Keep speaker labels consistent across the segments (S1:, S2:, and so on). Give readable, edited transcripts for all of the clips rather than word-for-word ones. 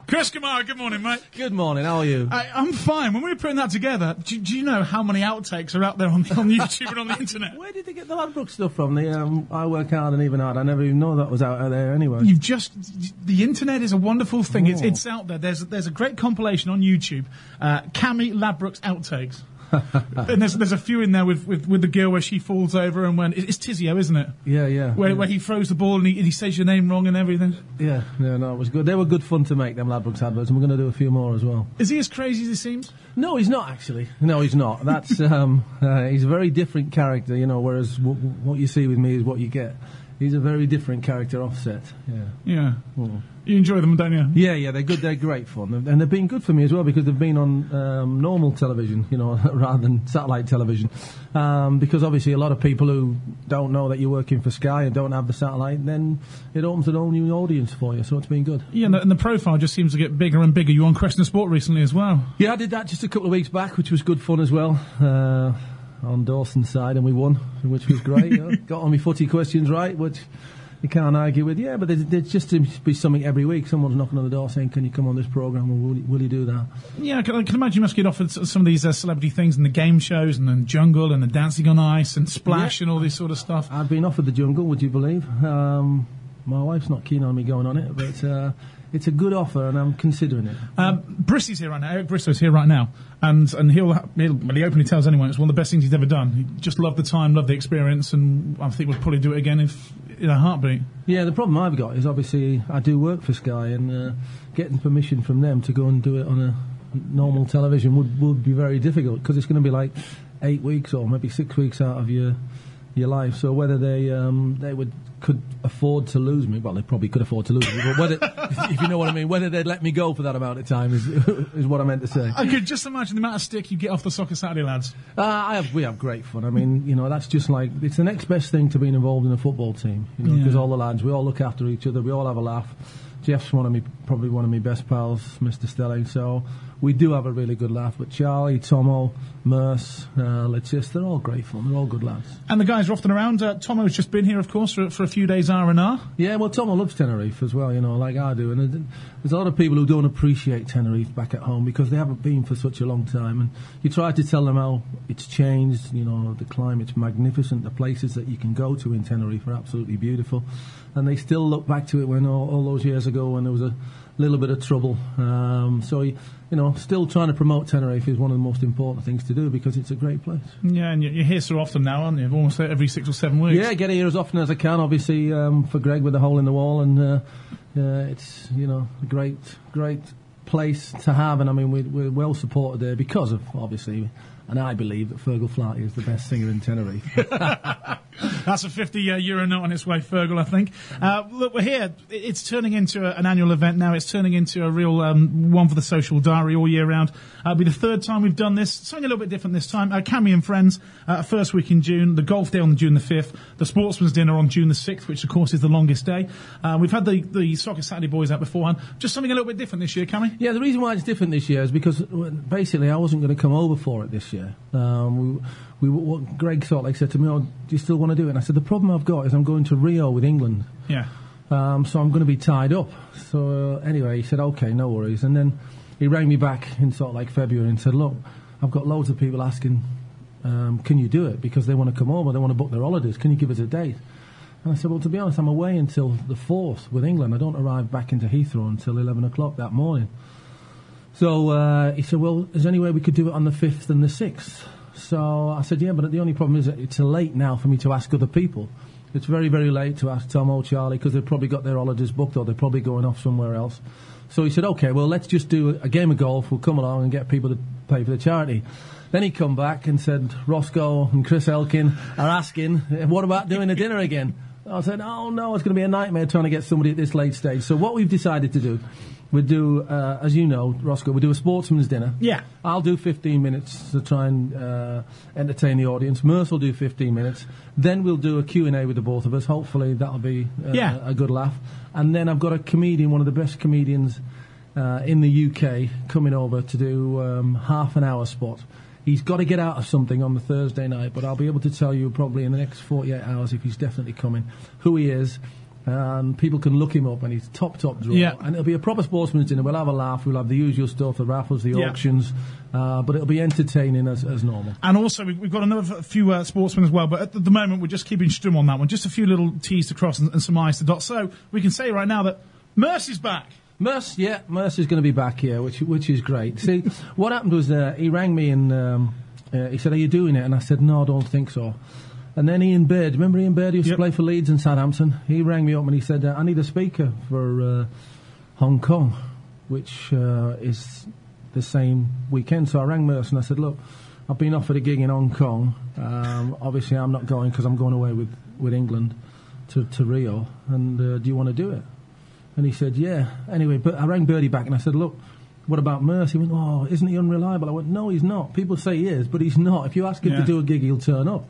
S1: Chris Kamara, good morning, mate.
S2: Good morning, how are you?
S1: I'm fine. When we were putting that together, do you know how many outtakes are out there on YouTube and on the internet?
S2: Where did they get the Ladbrokes stuff from? The I Work Hard and Even Hard. I never even know that was out there anyway.
S1: The internet is a wonderful thing. Oh. It's out there. There's a great compilation on YouTube. Cammy Ladbrokes outtakes. And there's a few in there with the girl where she falls over and when it's Tizio, isn't it?
S2: Yeah.
S1: Where he throws the ball and he says your name wrong and everything.
S2: Yeah, no, it was good. They were good fun to make, them Ladbrokes adverts, and we're going to do a few more as well.
S1: Is he as crazy as he seems?
S2: No, he's not actually. No, he's not. That's he's a very different character, whereas what you see with me is what you get. He's a very different character offset.
S1: Yeah. Oh. You enjoy them, don't you?
S2: Yeah, they're good. They're great fun, and they've been good for me as well because they've been on normal television, rather than satellite television. Because obviously, a lot of people who don't know that you're working for Sky and don't have the satellite, then it opens a whole new audience for you. So it's been good.
S1: Yeah, and the profile just seems to get bigger and bigger. You were on Question of Sport recently as well.
S2: Yeah, I did that just a couple of weeks back, which was good fun as well. On Dawson's side, and we won, which was great. Got all my footy questions right, which you can't argue with. Yeah, but there's just to be something every week. Someone's knocking on the door saying, "Can you come on this programme?" Or will you do that?
S1: Yeah, I can imagine you must get offered some of these celebrity things in the game shows and then Jungle and the Dancing on Ice and Splash and all this sort of stuff.
S2: I've been offered the Jungle, would you believe? My wife's not keen on me going on it, but it's a good offer, and I'm considering it.
S1: Brissy's here right now. Eric Bristow's here right now, and he openly tells anyone it's one of the best things he's ever done. He just loved the time, loved the experience, and I think would probably do it again if in a heartbeat.
S2: Yeah, the problem I've got is obviously I do work for Sky, and getting permission from them to go and do it on a normal television would be very difficult because it's going to be like 8 weeks or maybe 6 weeks out of your life. So whether they could afford to lose me, well, they probably could afford to lose me, but whether, if you know what I mean, whether they'd let me go for that amount of time is what I meant to say.
S1: I could just imagine the amount of stick you get off the Soccer Saturday lads.
S2: We have great fun. I mean, that's just like, it's the next best thing to being involved in a football team, because all the lads, we all look after each other, we all have a laugh. Jeff's probably one of my best pals, Mr. Stelling, so we do have a really good laugh. But Charlie, Tomo, Merce, they're all great fun. They're all good lads.
S1: And the guys are often around. Tomo's just been here, of course, for a few days R&R.
S2: Yeah, well, Tomo loves Tenerife as well, like I do. And there's a lot of people who don't appreciate Tenerife back at home because they haven't been for such a long time. And you try to tell them how it's changed, the climate's magnificent, the places that you can go to in Tenerife are absolutely beautiful. And they still look back to it when all those years ago when there was a little bit of trouble. Still trying to promote Tenerife is one of the most important things to do because it's a great place.
S1: Yeah, and you're here so often now, aren't you? Almost every 6 or 7 weeks.
S2: Yeah, I get here as often as I can, obviously, for Greg with the hole in the wall. And it's, a great place to have. And, I mean, we're well supported there because of, obviously, and I believe that Fergal Flaherty is the best singer in Tenerife.
S1: That's a €50 note on its way, Fergal, I think. Look, we're here. It's turning into an annual event now. It's turning into a real one for the social diary all year round. It'll be the third time we've done this. Something a little bit different this time. Cammy and Friends, first week in June. The Golf Day on June the 5th. The Sportsman's Dinner on June the 6th, which, of course, is the longest day. We've had the Soccer Saturday boys out beforehand. Just something a little bit different this year, Cammy?
S2: Yeah, the reason why it's different this year is because, basically, I wasn't going to come over for it this year. What Greg said to me, "Oh, do you still want to do it?" And I said, "The problem I've got is I'm going to Rio with England.
S1: Yeah.
S2: So I'm going to be tied up." So anyway, he said, "Okay, no worries." And then he rang me back in sort of like February and said, "Look, I've got loads of people asking, can you do it? Because they want to come over, they want to book their holidays. Can you give us a date?" And I said, "Well, to be honest, I'm away until the 4th with England. I don't arrive back into Heathrow until 11 o'clock that morning." So he said, "Well, is there any way we could do it on the 5th and the 6th? So I said, "Yeah, but the only problem is that it's late now for me to ask other people. It's very, very late to ask Tom or Charlie because they've probably got their holidays booked or they're probably going off somewhere else." So he said, "Okay, well, let's just do a game of golf. We'll come along and get people to pay for the charity." Then he come back and said, "Roscoe and Chris Elkin are asking, what about doing a dinner again?" I said, "Oh, no, it's going to be a nightmare trying to get somebody at this late stage." So what we've decided to do, we do, as you know, Roscoe, we do a sportsman's dinner.
S1: Yeah.
S2: I'll do 15 minutes to try and entertain the audience. Merce will do 15 minutes. Then we'll do a Q&A with the both of us. Hopefully that'll be a good laugh. And then I've got a comedian, one of the best comedians in the UK, coming over to do half an hour spot. He's got to get out of something on the Thursday night, but I'll be able to tell you probably in the next 48 hours if he's definitely coming, who he is, And people can look him up, and he's top draw.
S1: Yeah.
S2: And it'll be a proper sportsman's dinner. We'll have a laugh. We'll have the usual stuff, the raffles, the
S1: Yeah.
S2: auctions, but it'll be entertaining as normal.
S1: And also, we've got another few sportsmen as well, but at the moment, we're just keeping Strum on that one. Just a few little T's to cross and some I's to dot. So we can say right now that Mercy's back.
S2: Merce is going to be back here, which is great. See, what happened was he rang me and he said, "Are you doing it?" And I said, "No, I don't think so." And then Ian Baird, remember Ian Baird, who used to play for Leeds and Southampton? He rang me up and he said, "I need a speaker for Hong Kong, which is the same weekend." So I rang Merce and I said, "Look, I've been offered a gig in Hong Kong. Obviously, I'm not going because I'm going away with England to Rio. And do you want to do it?" And he said, "Yeah." Anyway, but I rang Birdie back and I said, "Look, what about Merce?" He went, "Oh, isn't he unreliable?" I went, "No, he's not. People say he is, but he's not. If you ask him to do a gig, he'll turn up."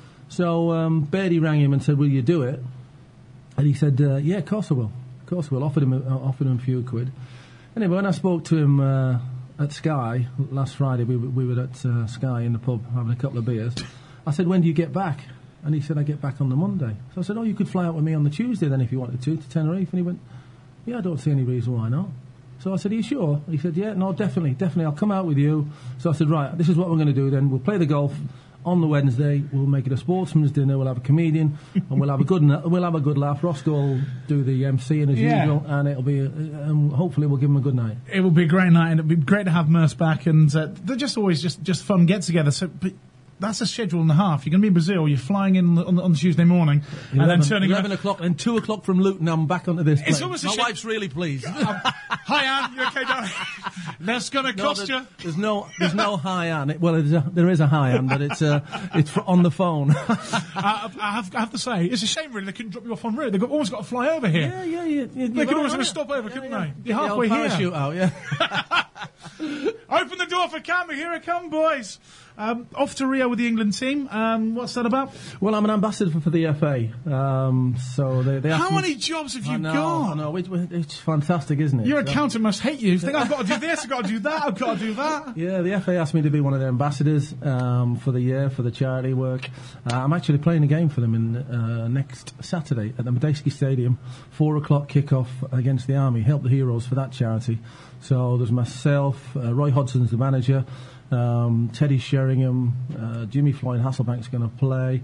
S2: So Birdie rang him and said, "Will you do it?" And he said, "Yeah, of course I will. Of course I will." Offered him a few quid. Anyway, when I spoke to him at Sky last Friday, we were at Sky in the pub having a couple of beers. I said, "When do you get back?" And he said, "I get back on the Monday." So I said, "Oh, you could fly out with me on the Tuesday then if you wanted to Tenerife." And he went, "Yeah, I don't see any reason why not." So I said, "Are you sure?" He said, "Yeah, no, definitely, I'll come out with you." So I said, "Right, this is what we're going to do then. We'll play the golf on the Wednesday. We'll make it a sportsman's dinner. We'll have a comedian, and we'll have a good laugh. Roscoe will do the MCing as usual, and it'll be, hopefully, we'll give him a good night."
S1: It will be a great night, and it'll be great to have Merce back. And they're just always just fun get-together. So. That's a schedule and a half. You're going to be in Brazil. You're flying in on Tuesday morning, and then turning
S2: 11 o'clock and 2 o'clock from Luton. I'm back onto this.
S1: It's almost
S2: my wife's really pleased.
S1: Hi, Anne. You okay, darling? That's going to cost you.
S2: There's no hi, Anne. Well, there is a hi, Anne, but it's on the phone.
S1: I have to say, it's a shame really they couldn't drop you off en route. They've almost got to fly over here.
S2: Yeah.
S1: They could always have a stop over, couldn't they? You're halfway
S2: the
S1: here.
S2: Parachute out, yeah.
S1: Open the door for Cammy. Here it come, boys. Off to Rio with the England team. What's that about?
S2: Well, I'm an ambassador for the FA. So they
S1: How many jobs have you got?
S2: I know. It's fantastic, isn't it?
S1: Your accountant must hate you. You think, I've got to do this, I've got to do that, I've got to do that.
S2: Yeah, the FA asked me to be one of their ambassadors for the year, for the charity work. I'm actually playing a game for them in next Saturday at the Medeski Stadium, 4 o'clock kickoff against the Army. Help the Heroes for that charity. So there's myself, Roy Hodgson's the manager, Teddy Sheringham, Jimmy Floyd Hasselbank's going to play,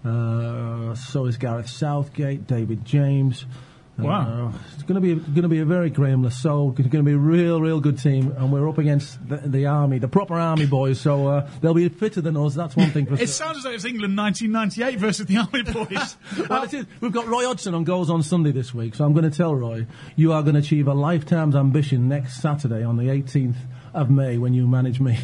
S2: so is Gareth Southgate, David James.
S1: Wow.
S2: It's going to be a very Graham Lassau. It's going to be a real good team, and we're up against the Army, the proper Army boys. So they'll be fitter than us. That's one thing for sure.
S1: It sounds as though it's England 1998 versus the Army boys.
S2: Well, it is. We've got Roy Hodgson on goals on Sunday this week, so I'm going to tell Roy, you are going to achieve a lifetime's ambition next Saturday on the 18th of May when you manage me.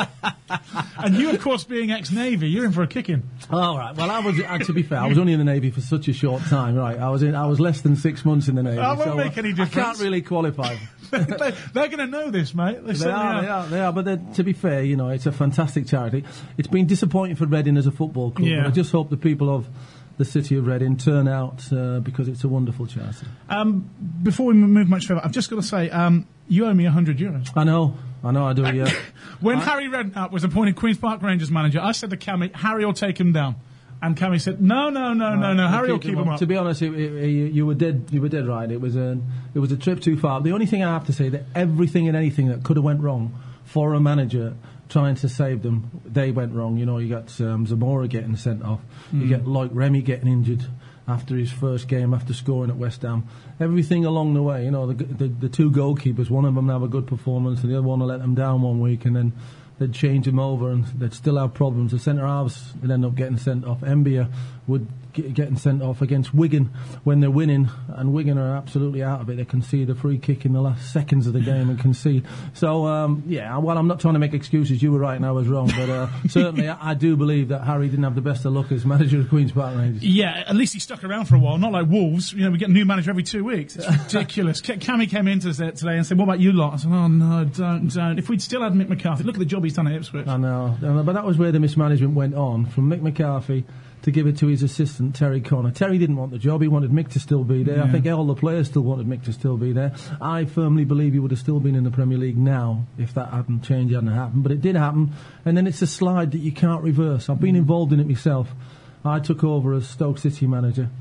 S1: And you, of course, being ex-Navy, you're in for a kicking.
S2: All right. Well, I was. To be fair, I was only in the Navy for such a short time. Right. I was less than 6 months in the Navy.
S1: That won't make any difference.
S2: I can't really qualify.
S1: They're going to know this, mate.
S2: They are. But to be fair, it's a fantastic charity. It's been disappointing for Reading as a football club.
S1: Yeah.
S2: But I just hope the people of the city of Reading turn out because it's a wonderful charity.
S1: Before we move much further, I've just got to say, you owe me €100.
S2: I know, I do, yeah.
S1: When Harry Redknapp was appointed Queen's Park Rangers manager, I said to Cammy, Harry will take him down. And Cammy said, no, Harry will keep him up.
S2: To be honest, you were dead right. It was a trip too far. The only thing I have to say that everything and anything that could have went wrong for a manager trying to save them, they went wrong. You got Zamora getting sent off. You get Loic Remy getting injured after his first game after scoring at West Ham. Everything along the way, the two goalkeepers, one of them have a good performance and the other one will let them down one week, and then they'd change him over and they'd still have problems. The centre halves would end up getting sent off. Mbia would getting sent off against Wigan when they're winning, and Wigan are absolutely out of it. They concede a free kick in the last seconds of the game and concede. So, well, I'm not trying to make excuses. You were right and I was wrong, but certainly I do believe that Harry didn't have the best of luck as manager of Queen's Park Rangers.
S1: Yeah, at least he stuck around for a while, not like Wolves. We get a new manager every 2 weeks. It's ridiculous. Cammy came into us today and said, what about you lot? I said, oh, no, don't. If we'd still had Mick McCarthy, look at the job he's done at Ipswich.
S2: I know, but that was where the mismanagement went on, from Mick McCarthy to give it to his assistant, Terry Connor. Terry didn't want the job. He wanted Mick to still be there. Yeah. I think all the players still wanted Mick to still be there. I firmly believe he would have still been in the Premier League now if that hadn't happened. But it did happen, and then it's a slide that you can't reverse. I've been involved in it myself. I took over as Stoke City manager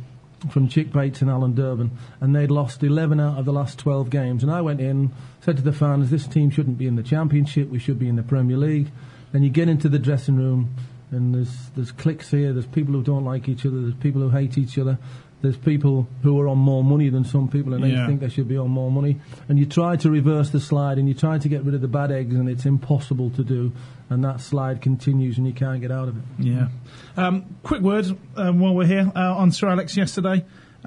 S2: from Chick Bates and Alan Durbin, and they'd lost 11 out of the last 12 games. And I went in, said to the fans, this team shouldn't be in the Championship, we should be in the Premier League. And you get into the dressing room, and there's cliques here, there's people who don't like each other, there's people who hate each other, there's people who are on more money than some people, and they think they should be on more money. And you try to reverse the slide, and you try to get rid of the bad eggs, and it's impossible to do. And that slide continues, and you can't get out of it.
S1: Yeah. Quick word while we're here on Sir Alex yesterday.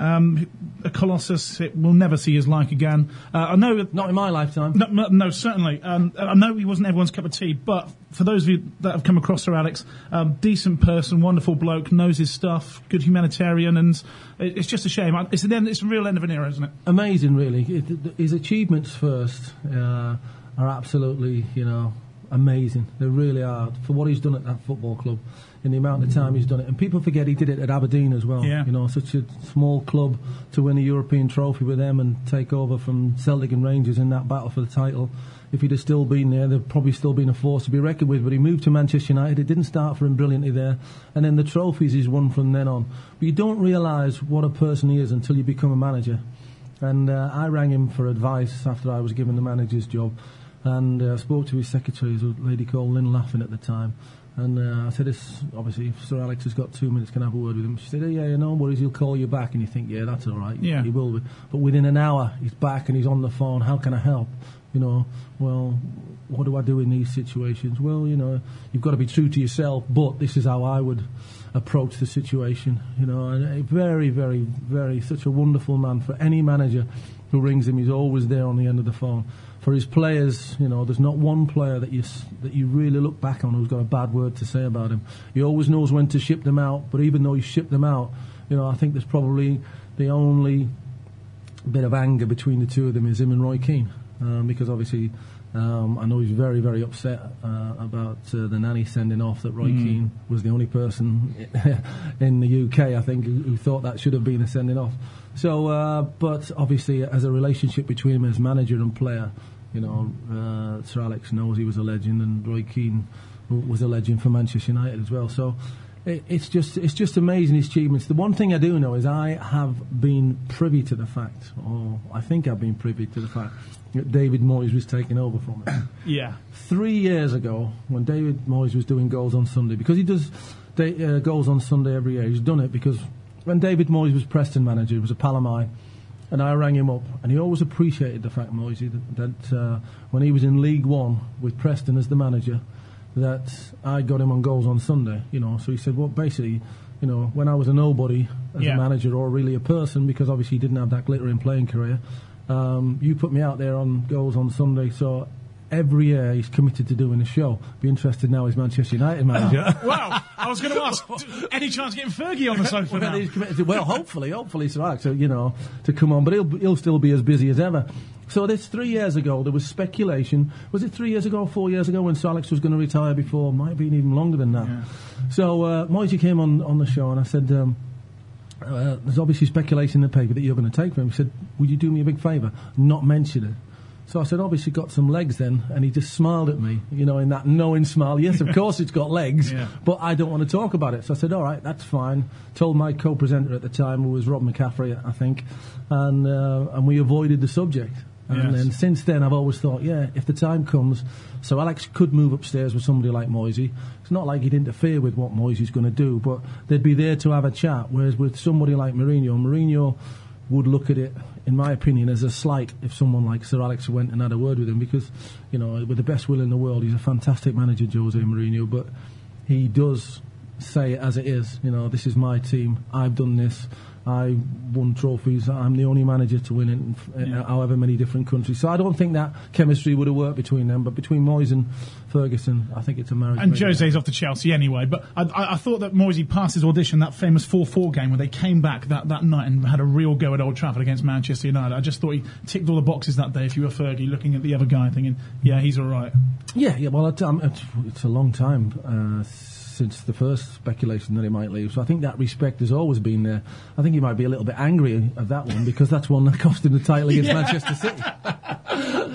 S1: A colossus, it will never see his like again. I know,
S2: not in my lifetime.
S1: No, certainly. I know he wasn't everyone's cup of tea, but for those of you that have come across Sir Alex, decent person, wonderful bloke, knows his stuff, good humanitarian, and it's just a shame. It's the real end of an era, isn't it?
S2: Amazing, really. His achievements first are absolutely, amazing. They really are. For what he's done at that football club, in the amount of time he's done it. And people forget he did it at Aberdeen as well.
S1: Yeah.
S2: Such a small club to win a European trophy with them and take over from Celtic and Rangers in that battle for the title. If he'd have still been there, there'd probably still been a force to be reckoned with. But he moved to Manchester United. It didn't start for him brilliantly there. And then the trophies he's won from then on. But you don't realise what a person he is until you become a manager. And I rang him for advice after I was given the manager's job. And I spoke to his secretary, who was a lady called Lynn Laffin at the time. And I said, obviously, if Sir Alex has got 2 minutes, can I have a word with him? She said, no worries, he'll call you back. And you think, that's all right.
S1: Yeah.
S2: He will be. But within an hour, he's back and he's on the phone. How can I help? Well, what do I do in these situations? Well, you've got to be true to yourself, but this is how I would approach the situation. And a very, very, very, such a wonderful man. For any manager who rings him, he's always there on the end of the phone. For his players, there's not one player that you really look back on who's got a bad word to say about him. He always knows when to ship them out, but even though he shipped them out, I think there's probably the only bit of anger between the two of them is him and Roy Keane, because obviously I know he's very, very upset about the nanny sending off, that Roy Keane was the only person in the UK, I think, who thought that should have been a sending off. So, but obviously as a relationship between him as manager and player, Sir Alex knows he was a legend, and Roy Keane was a legend for Manchester United as well. So it's just amazing, his achievements. The one thing I do know is I have been privy to the fact, or I think I've been privy to the fact, that David Moyes was taken over from him.
S1: Yeah.
S2: 3 years ago, when David Moyes was doing Goals on Sunday, because he does Goals on Sunday every year, he's done it because when David Moyes was Preston manager, he was a pal of mine. And I rang him up, and he always appreciated the fact, Moisey, that when he was in League One with Preston as the manager, that I got him on Goals on Sunday, So he said, well, basically, when I was a nobody as a manager or really a person, because obviously he didn't have that glittering playing career, you put me out there on Goals on Sunday, so every year he's committed to doing a show. Be interested now he's Manchester United manager.
S1: Wow, I was going to ask, any chance of getting Fergie on the sofa now?
S2: He's committed to, hopefully, Sir Alex, to come on, but he'll still be as busy as ever. So this 3 years ago, there was speculation. Was it 3 years ago or 4 years ago when Sir Alex was going to retire before? Might have been even longer than that. Yeah. So Moisey came on the show, and I said, there's obviously speculation in the paper that you're going to take for him. He said, would you do me a big favour? Not mention it. So I said, obviously got some legs then, and he just smiled at me, in that knowing smile. Yes, of course it's got legs, but I don't want to talk about it. So I said, all right, that's fine. Told my co-presenter at the time, who was Rob McCaffrey, I think, and we avoided the subject. And then since then, I've always thought, if the time comes, so Alex could move upstairs with somebody like Moisey. It's not like he'd interfere with what Moisey's going to do, but they'd be there to have a chat. Whereas with somebody like Mourinho would look at it, in my opinion, as a slight if someone like Sir Alex went and had a word with him, because, with the best will in the world, he's a fantastic manager, Jose Mourinho, but he does say it as it is. This is my team, I've done this, I won trophies, I'm the only manager to win it in however many different countries. So I don't think that chemistry would have worked between them, but between Moyes and Ferguson, I think it's a marriage.
S1: And Jose's off to Chelsea anyway, but I thought that Moisey passed his audition, that famous 4-4 game where they came back that night and had a real go at Old Trafford against Manchester United. I just thought he ticked all the boxes that day. If you were Fergie, looking at the other guy thinking, he's all right.
S2: Yeah, well, it's a long time since the first speculation that he might leave. So I think that respect has always been there. I think he might be a little bit angry at that one, because that's one that cost him the title against Manchester City.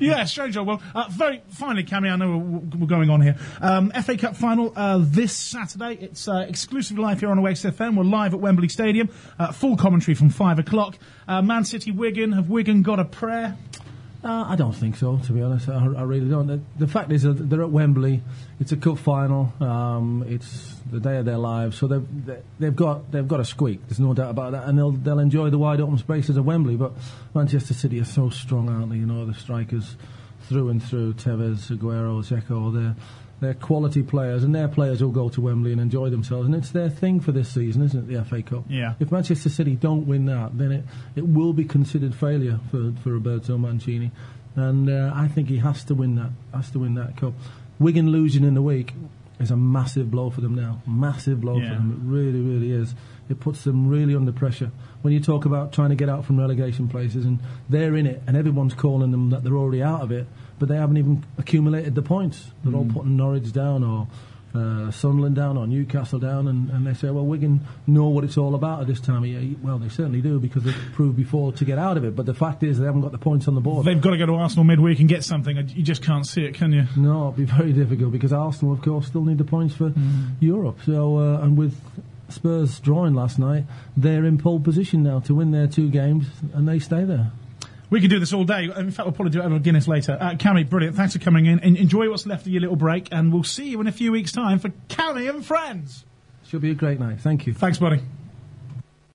S1: Yeah, strange old world. Very finally, Cammy, I know we're going on here. FA Cup final this Saturday. It's exclusively live here on OXFM. We're live at Wembley Stadium. Full commentary from 5 o'clock. Man City, Wigan. Have Wigan got a prayer?
S2: I don't think so, to be honest. I really don't. The fact is that they're at Wembley. It's a cup final. It's the day of their lives, so they've got a squeak. There's no doubt about that, and they'll enjoy the wide open spaces of Wembley. But Manchester City are so strong, aren't they? You know, the strikers through and through. Tevez, Aguero, Dzeko. They're quality players, and their players will go to Wembley and enjoy themselves. And it's their thing for this season, isn't it, the FA Cup?
S1: Yeah.
S2: If Manchester City don't win that, then it will be considered failure for Roberto Mancini. And I think he has to win that cup. Wigan losing in the week is a massive blow for them now. Massive blow for them. It really, really is. It puts them really under pressure. When you talk about trying to get out from relegation places, and they're in it, and everyone's calling them that they're already out of it, but they haven't even accumulated the points. They're all putting Norwich down, or Sunderland down, or Newcastle down, and they say, well, Wigan know what it's all about at this time of year. Well, they certainly do, because they've proved before to get out of it, but the fact is they haven't got the points on the board.
S1: They've got to go to Arsenal midweek and get something. You just can't see it, can you?
S2: No, it'll be very difficult, because Arsenal, of course, still need the points for Europe. So, and with Spurs drawing last night, they're in pole position now to win their 2 games, and they stay there.
S1: We could do this all day. In fact, we'll probably do it over Guinness later. Cammy, brilliant. Thanks for coming in. Enjoy what's left of your little break, and we'll see you in a few weeks' time for Cammy and Friends.
S2: Should be a great night. Thank you.
S1: Thanks, buddy.